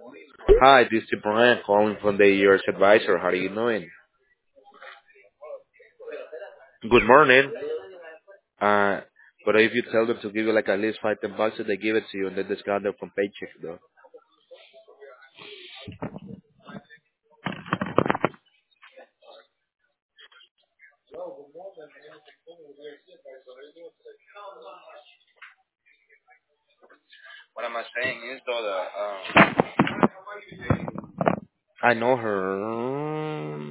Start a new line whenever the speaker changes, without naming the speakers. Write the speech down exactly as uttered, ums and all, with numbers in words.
Hi, this is Brian calling from the U S Advisor. How are you doing? Good morning. Uh, but if you tell them to give you like at least five, ten bucks, they give it to you and they discount it from paycheck though. What am I saying is though, the, um, I know her.